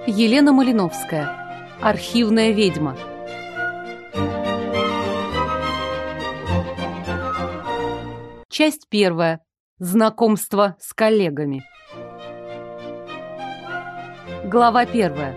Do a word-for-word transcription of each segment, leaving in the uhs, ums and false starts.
Елена Малиновская. Архивная ведьма. Часть первая. Знакомство с коллегами. Глава первая.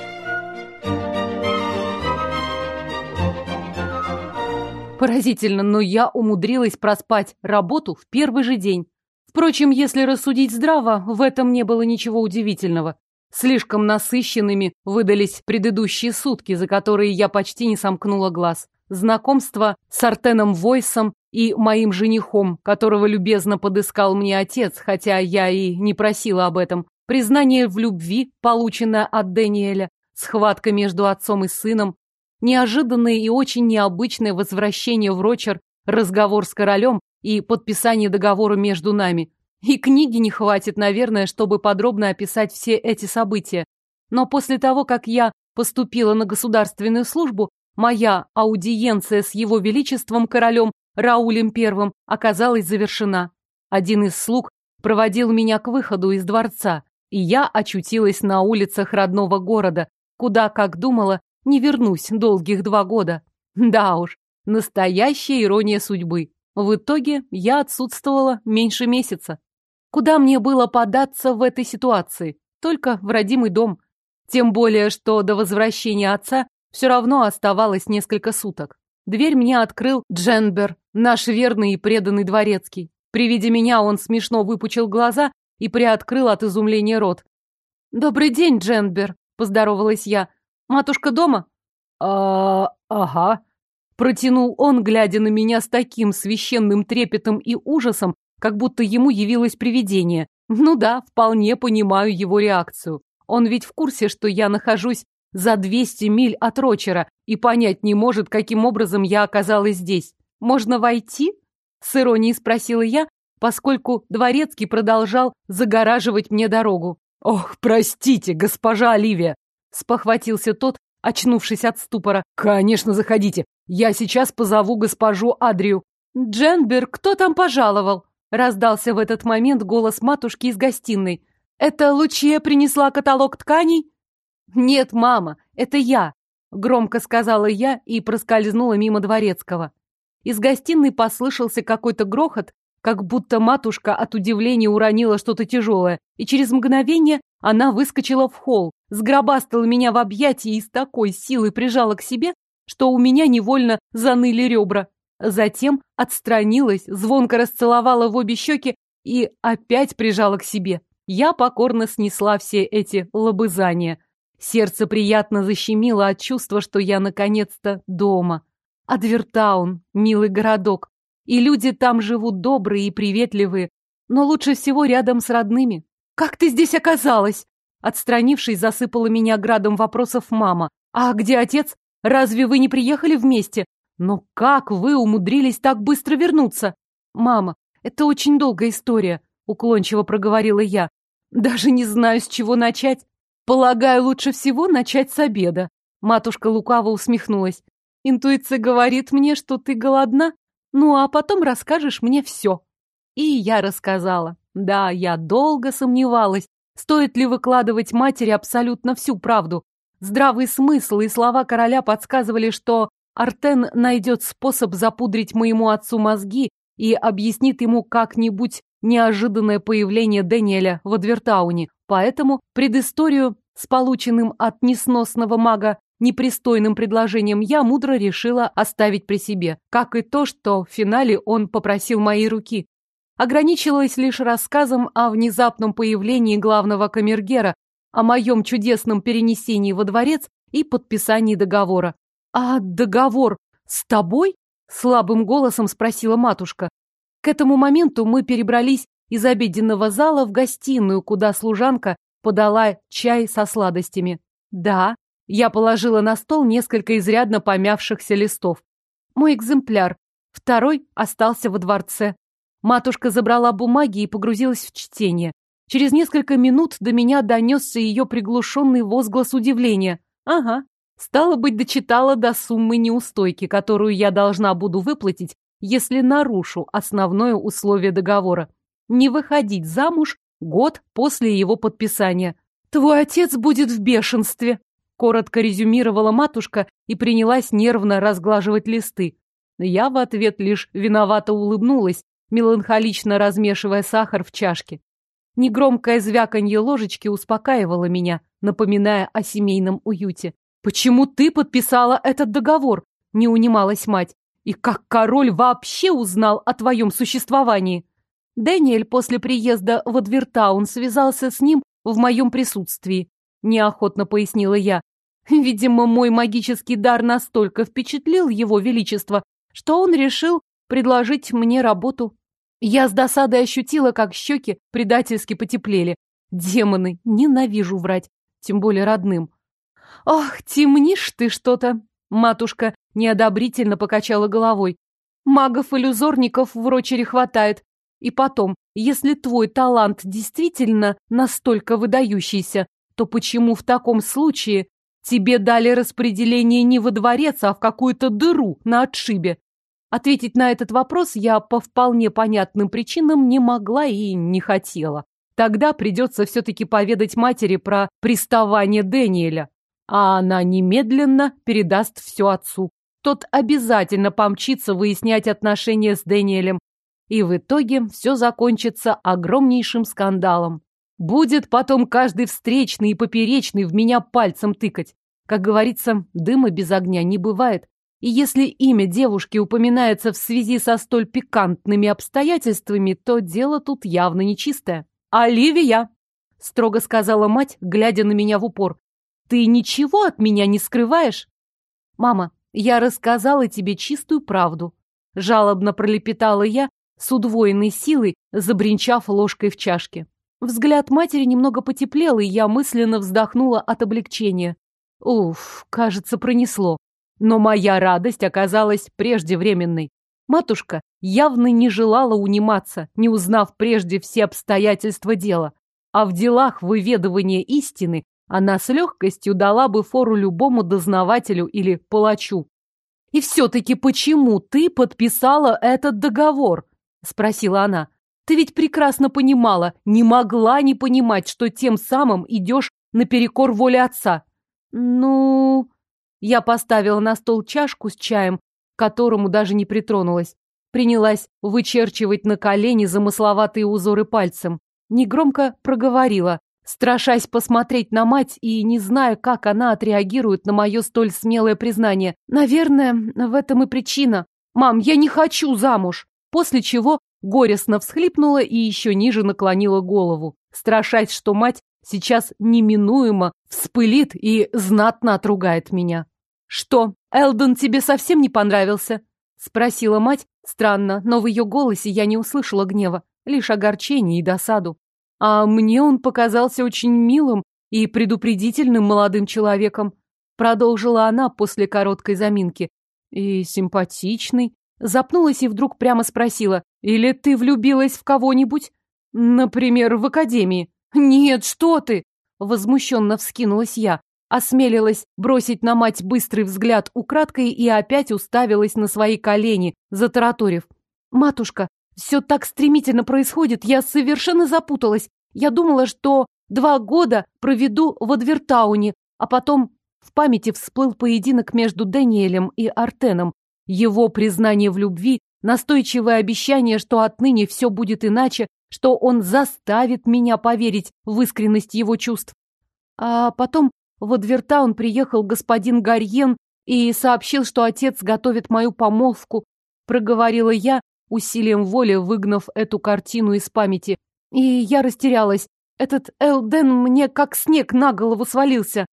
Поразительно, но я умудрилась проспать работу в первый же день. Впрочем, если рассудить здраво, в этом не было ничего удивительного. Слишком насыщенными выдались предыдущие сутки, за которые я почти не сомкнула глаз. Знакомство с Артеном Войсом и моим женихом, которого любезно подыскал мне отец, хотя я и не просила об этом. Признание в любви, полученное от Дэниеля, схватка между отцом и сыном, неожиданное и очень необычное возвращение в Рочер, разговор с королем и подписание договора между нами. И книги не хватит, наверное, чтобы подробно описать все эти события. Но после того, как я поступила на государственную службу, моя аудиенция с его величеством королем Раулем Первым оказалась завершена. Один из слуг проводил меня к выходу из дворца, и я очутилась на улицах родного города, куда, как думала, не вернусь долгих два года. Да уж, настоящая ирония судьбы. В итоге я отсутствовала меньше месяца. Куда мне было податься в этой ситуации? Только в родимый дом. Тем более, что до возвращения отца все равно оставалось несколько суток. Дверь мне открыл Дженбер, наш верный и преданный дворецкий. При виде меня он смешно выпучил глаза и приоткрыл от изумления рот. «Добрый день, Дженбер», — поздоровалась я. «Матушка дома?» «А, ага», — протянул он, глядя на меня с таким священным трепетом и ужасом, как будто ему явилось привидение. Ну да, вполне понимаю его реакцию. Он ведь в курсе, что я нахожусь за двести миль от Рочера и понять не может, каким образом я оказалась здесь. «Можно войти?» — с иронией спросила я, поскольку дворецкий продолжал загораживать мне дорогу. «Ох, простите, госпожа Оливия!» — спохватился тот, очнувшись от ступора. «Конечно, заходите. Я сейчас позову госпожу Адрию». «Дженбер, кто там пожаловал?» — раздался в этот момент голос матушки из гостиной. «Это Лучия принесла каталог тканей?» «Нет, мама, это я», — громко сказала я и проскользнула мимо дворецкого. Из гостиной послышался какой-то грохот, как будто матушка от удивления уронила что-то тяжелое, и через мгновение она выскочила в холл, сгробастала меня в объятия и с такой силой прижала к себе, что у меня невольно заныли ребра. Затем отстранилась, звонко расцеловала в обе щеки и опять прижала к себе. Я покорно снесла все эти лобызания. Сердце приятно защемило от чувства, что я наконец-то дома. Адвертаун, милый городок. И люди там живут добрые и приветливые, но лучше всего рядом с родными. «Как ты здесь оказалась?» Отстранившись, засыпала меня градом вопросов мама. «А где отец? Разве вы не приехали вместе? Но как вы умудрились так быстро вернуться?» «Мама, это очень долгая история», — уклончиво проговорила я. «Даже не знаю, с чего начать. Полагаю, лучше всего начать с обеда». Матушка лукаво усмехнулась. «Интуиция говорит мне, что ты голодна. Ну, а потом расскажешь мне все». И я рассказала. Да, я долго сомневалась, стоит ли выкладывать матери абсолютно всю правду. Здравый смысл и слова короля подсказывали, что Артен найдет способ запудрить моему отцу мозги и объяснит ему как-нибудь неожиданное появление Дэниеля в Адвертауне. Поэтому предысторию с полученным от несносного мага непристойным предложением я мудро решила оставить при себе, как и то, что в финале он попросил моей руки. Ограничилась лишь рассказом о внезапном появлении главного камергера, о моем чудесном перенесении во дворец и подписании договора. «А договор с тобой?» — слабым голосом спросила матушка. К этому моменту мы перебрались из обеденного зала в гостиную, куда служанка подала чай со сладостями. «Да», — я положила на стол несколько изрядно помявшихся листов. «Мой экземпляр. Второй остался во дворце». Матушка забрала бумаги и погрузилась в чтение. Через несколько минут до меня донесся ее приглушенный возглас удивления. «Ага. Стало быть, дочитала до суммы неустойки, которую я должна буду выплатить, если нарушу основное условие договора. Не выходить замуж год после его подписания. Твой отец будет в бешенстве, коротко резюмировала матушка и принялась нервно разглаживать листы. Я в ответ лишь виновато улыбнулась, меланхолично размешивая сахар в чашке. Негромкое звяканье ложечки успокаивало меня, напоминая о семейном уюте. «Почему ты подписала этот договор?» — не унималась мать. «И как король вообще узнал о твоем существовании?» Дэниэль после приезда в Адвертаун связался с ним в моем присутствии, неохотно пояснила я. Видимо, мой магический дар настолько впечатлил его величество, что он решил предложить мне работу. Я с досадой ощутила, как щеки предательски потеплели. Демоны, ненавижу врать, тем более родным. «Ох, темнишь ты что-то!» Матушка неодобрительно покачала головой. «Магов-иллюзорников в рочере хватает. И потом, если твой талант действительно настолько выдающийся, то почему в таком случае тебе дали распределение не во дворец, а в какую-то дыру на отшибе?» Ответить на этот вопрос я по вполне понятным причинам не могла и не хотела. Тогда придется все-таки поведать матери про приставание Дэниеля, а она немедленно передаст все отцу. Тот обязательно помчится выяснять отношения с Дэниелем, и в итоге все закончится огромнейшим скандалом. Будет потом каждый встречный и поперечный в меня пальцем тыкать. Как говорится, дыма без огня не бывает. И если имя девушки упоминается в связи со столь пикантными обстоятельствами, то дело тут явно нечистое. «Оливия!» — строго сказала мать, глядя на меня в упор. «Ты ничего от меня не скрываешь?» «Мама, я рассказала тебе чистую правду», — жалобно пролепетала я, с удвоенной силой забринчав ложкой в чашке. Взгляд матери немного потеплел, и я мысленно вздохнула от облегчения. Уф, кажется, пронесло. Но моя радость оказалась преждевременной. Матушка явно не желала униматься, не узнав прежде все обстоятельства дела. А в делах выведывания истины она с легкостью дала бы фору любому дознавателю или палачу. «И все-таки почему ты подписала этот договор?» — спросила она. «Ты ведь прекрасно понимала, не могла не понимать, что тем самым идешь наперекор воле отца». «Ну...» Я поставила на стол чашку с чаем, к которому даже не притронулась. Принялась вычерчивать на колени замысловатые узоры пальцем. Негромко проговорила, страшась посмотреть на мать и не зная, как она отреагирует на мое столь смелое признание. «Наверное, в этом и причина. Мам, я не хочу замуж!» После чего горестно всхлипнула и еще ниже наклонила голову, страшась, что мать сейчас неминуемо вспылит и знатно отругает меня. «Что, Элдон тебе совсем не понравился?» — спросила мать. Странно, но в ее голосе я не услышала гнева, лишь огорчение и досаду. А мне он показался очень милым и предупредительным молодым человеком. Продолжила она после короткой заминки. И симпатичный. Запнулась и вдруг прямо спросила. «Или ты влюбилась в кого-нибудь? Например, в академии?» «Нет, что ты!» Возмущенно вскинулась я. Осмелилась бросить на мать быстрый взгляд украдкой и опять уставилась на свои колени, затараторив. «Матушка, все так стремительно происходит, я совершенно запуталась. Я думала, что два года проведу в Адвертауне, а потом в памяти всплыл поединок между Дэниелем и Артеном, его признание в любви, настойчивое обещание, что отныне все будет иначе, что он заставит меня поверить в искренность его чувств. А потом в Адвертаун приехал господин Гарьен и сообщил, что отец готовит мою помолвку, проговорила я, усилием воли выгнав эту картину из памяти. И я растерялась. Этот Элден мне как снег на голову свалился.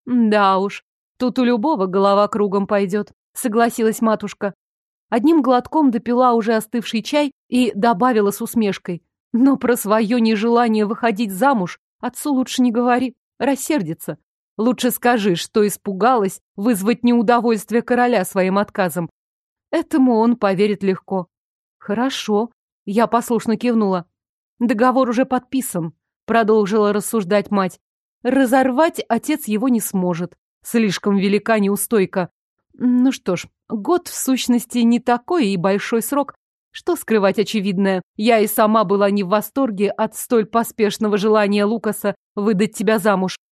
Да уж, тут у любого голова кругом пойдет, согласилась матушка. Одним глотком допила уже остывший чай и добавила с усмешкой. Но про свое нежелание выходить замуж отцу лучше не говори, рассердится. Лучше скажи, что испугалась вызвать неудовольствие короля своим отказом. Этому он поверит легко. Хорошо, я послушно кивнула. Договор уже подписан, продолжила рассуждать мать. Разорвать отец его не сможет. Слишком велика неустойка. Ну что ж, год в сущности не такой и большой срок. Что скрывать очевидное? Я и сама была не в восторге от столь поспешного желания Лукаса выдать тебя замуж.